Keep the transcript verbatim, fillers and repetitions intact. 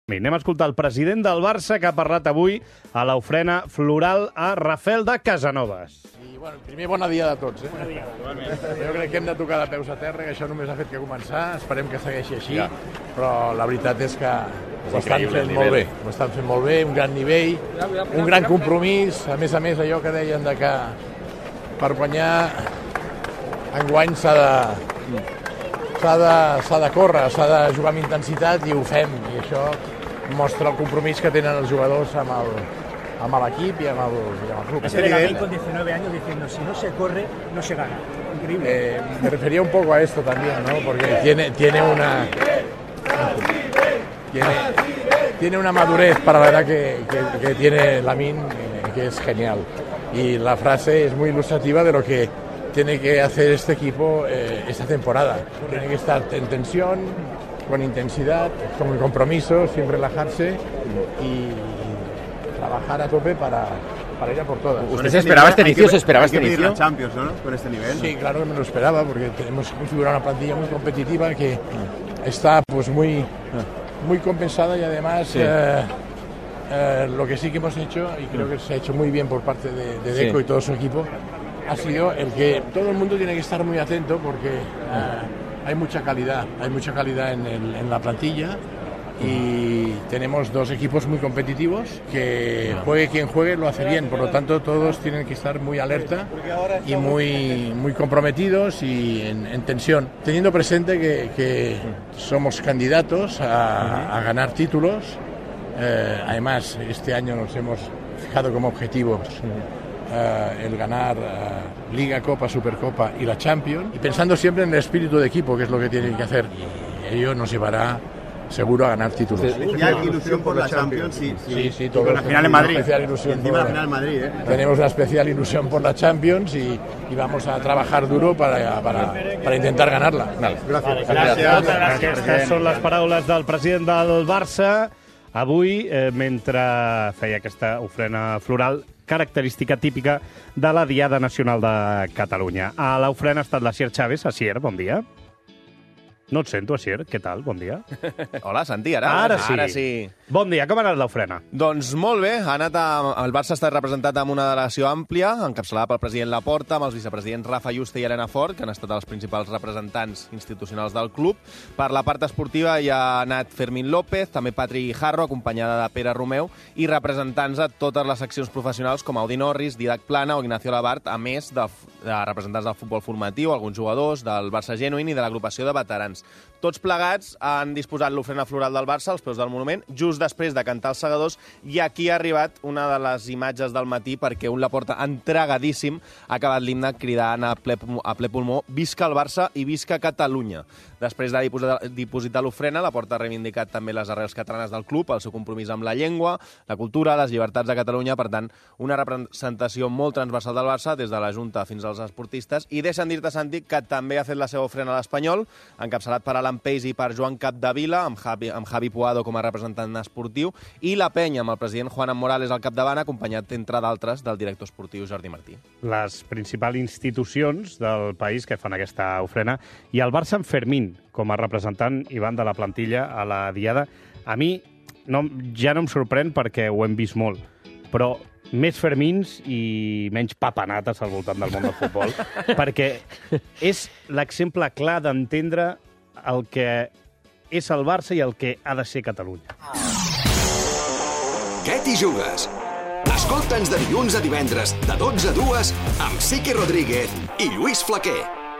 Anem a escoltar el president del Barça que ha parlat avui a l'ofrena floral a Rafel de Casanovas. I, bueno, primer, bon dia de tots. Eh? Bon dia. Jo crec que hem de tocar de peus a terra, que això només ha fet que començar. Esperem que segueixi així, ja. Però la veritat és que ho estan fent molt bé. Ho estan fent molt bé, un gran nivell, un gran compromís. A més a més, allò que deien de que per guanyar enguany s'ha de... S'ha de, s'ha de córrer, s'ha de jugar amb intensitat i ho fem. I això mostra el compromís que tenen els jugadors amb el, amb l'equip i amb el, i amb el club. Es evidente. Con diecinueve años diciendo, si no se corre, no se gana. Increíble. Eh, me refería un poco a esto también, ¿no? Porque tiene, tiene una... Tiene, tiene una madurez para la edad que, que, que tiene Lamine, eh, que es genial. Y la frase es muy ilustrativa de lo que tiene que hacer este equipo eh, esta temporada. Tiene que estar en tensión, con intensidad, con compromiso, sin relajarse y trabajar a tope para, para ir a por todas. ¿Usted se esperaba este inicio? ¿Se esperaba este inicio? la Champions, ¿no? Con este nivel. Sí, claro que me lo esperaba, porque tenemos configurado una plantilla muy competitiva que está pues muy, muy compensada y además sí. eh, eh, lo que sí que hemos hecho, y creo que se ha hecho muy bien por parte de, de Deco sí. y todo su equipo, ha sido el que todo el mundo tiene que estar muy atento porque eh, hay mucha calidad, hay mucha calidad en, el, en la plantilla y tenemos dos equipos muy competitivos que juegue quien juegue lo hace bien, por lo tanto todos tienen que estar muy alerta y muy, muy comprometidos y en, en tensión, teniendo presente que, que somos candidatos a, a ganar títulos. Eh, además este año nos hemos fijado como objetivos Uh, el ganar uh, Liga, Copa, Supercopa y la Champions, y pensando siempre en el espíritu de equipo, que es lo que tienen que hacer, y ello nos llevará seguro a ganar títulos. ¿Y hay ilusión por la Champions? Sí, sí, sí, sí todo. Con la final en Madrid. Especial ilusión encima por, la final en Madrid, ¿eh? Tenemos una especial ilusión por la Champions y, y vamos a trabajar duro para, para, para intentar ganarla. Vale. Gràcies. Gràcies. Gràcies. Aquestes són les paraules del president del Barça avui, eh, mentre feia aquesta ofrena floral característica típica de la Diada Nacional de Catalunya. A l'ofrena ha estat l'Asier Chávez. Asier, bon dia. No et sento, Asier. Què tal? Bon dia. Hola, Santi, ara. Ara sí. Ara sí. Bon dia, com ha anat l'ofrena? Doncs molt bé. Ha anat a... El Barça ha estat representat amb una delegació àmplia, encapçalada pel president Laporta, amb els vicepresidents Rafa Yuste i Elena Fort, que han estat els principals representants institucionals del club. Per la part esportiva hi ha anat Fermín López, també Patri Guijarro, acompanyada de Pere Romeu, i representants de totes les seccions professionals com Audi Norris, Didac Plana o Ignacio Labart, a més de, de representants del futbol formatiu, alguns jugadors, del Barça Genuïn i de l'agrupació de veterans. Tots plegats han disposat l'ofrena floral del Barça als peus del monument, just després de cantar els segadors, i aquí ha arribat una de les imatges del matí perquè un Laporta entregadíssim ha acabat l'himne cridant a ple, a ple pulmó «Visca el Barça i visca Catalunya». Després de dipositar, dipositar l'ofrena, Laporta ha reivindicat també les arrels catalanes del club, el seu compromís amb la llengua, la cultura, les llibertats de Catalunya, per tant, una representació molt transversal del Barça, des de la Junta fins als esportistes, i deixa'm dir-te, Santi, que també ha fet la seva ofrena a l'Espanyol, encapçalat per Alan Peis i per Joan Capdevila, amb Javi, amb Javi Puado com a representant esportiu, i la penya, amb el president Juan Morales al capdavant, acompanyat, entre d'altres, del director esportiu Jordi Martí. Les principals institucions del país que fan aquesta ofrena, i el Barça amb Fermín com a representant i van de la plantilla a la Diada. A mi no, ja no em sorprèn perquè ho hem vist molt, però més Fermins i menys papanates al voltant del món del futbol, perquè és l'exemple clar d'entendre el que és el Barça i el que ha de ser Catalunya. Què t'hi jugues? Escolta'ns de dilluns a divendres, de dotze a dues, amb Siqui Rodríguez i Lluís Flaquer.